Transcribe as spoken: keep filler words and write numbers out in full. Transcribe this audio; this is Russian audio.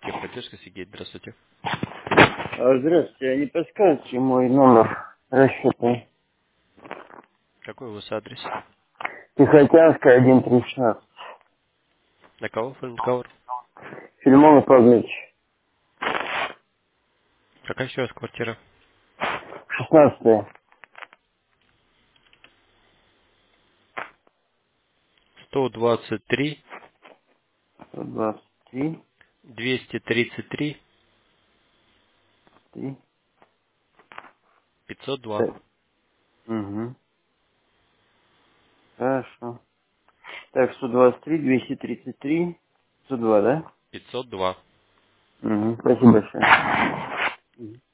Техподдержка, Сергей, здравствуйте. А, Здравствуйте, а не подскажете мой номер расчетный? Какой у вас адрес? Тихоокеанская, один три шестнадцать. На кого оформлен договор? Филимонов Павлович. Какая еще раз квартира? шестнадцатая. сто двадцать три, сто двадцать три, двести тридцать три, три, пятьсот два. так. Угу. Хорошо. Так, сто двадцать три, двести тридцать три, сто два, да? пятьсот два. Угу. Спасибо большое. Мгм.